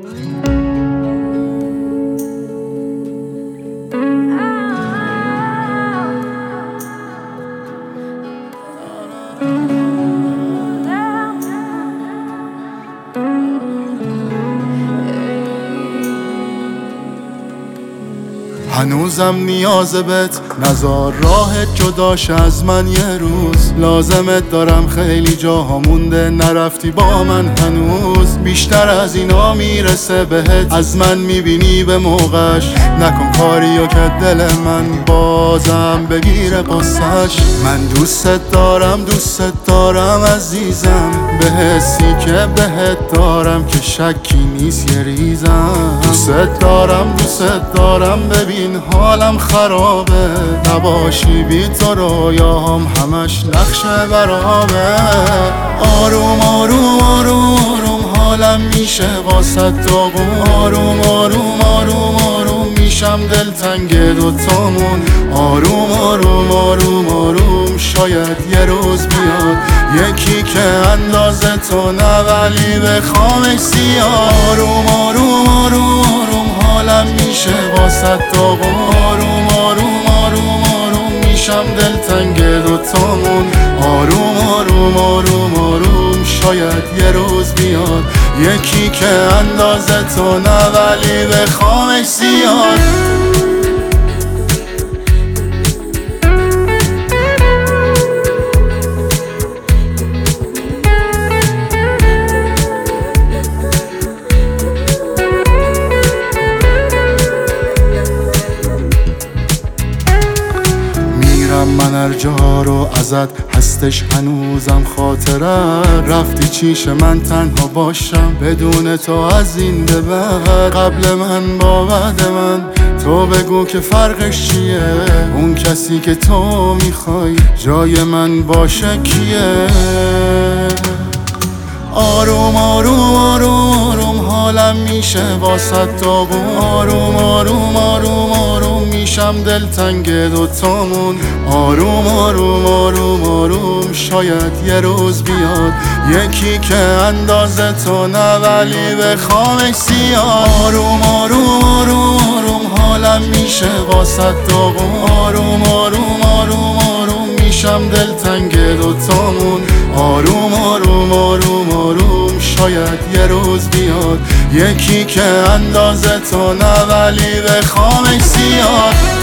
هنوزم نیاز بهت، نزار راهت جداش از من یه روز. لازمت دارم، خیلی جاها مونده نرفتی با من هنوز. بیشتر از اینا میرسه بهت، از من میبینی به موقعش. نکن کاریو که دل من بازم بگیره قصه‌ش. من دوستت دارم عزیزم، به حسی که بهت دارم که شکی نیست یه ریزم. دوستت دارم ببین حالم خرابه، نباشی بی تو رویاهام همش نقشه برابه. آروم آروم آروم آروم حالم میشه واسه تو آروم آروم آروم آروم میشم دلتنگ دوتامون. آروم آروم آروم آروم شاید یه روز بیاد یکی که اندازه تو نه ولی بخوامش زیاد. آروم آروم آروم آروم حالم میشه واسه تو آروم آروم آروم آروم میشم دلتنگ دوتامون. آروم آروم آروم آروم شاید یه روز بیاد یکی که اندازه تو نه ولی بخوامش زیاد. من هر جا رو ازت هستش هنوزم خاطرت. رفتی چیش من تنها باشم بدون تو از این به بعد. قبل من با بعد من تو بگو که فرقش چیه. اون کسی که تو میخوای جای من باشه کیه. آروم آروم آروم آروم حالم میشه واسه تو آروم آروم آروم آروم میشم دلتنگ دوتامون. آروم آروم آروم آروم شاید یه روز بیاد یکی که اندازه تو نه ولی بخوامش زیاد. آروم آروم آروم آروم حالم میشه واسه تو آروم آروم آروم آروم میشم دلتنگ دوتامون. آروم آروم آروم آروم شاید یه روز بیاد یکی که اندازه تو نه ولی بخوامش زیاد.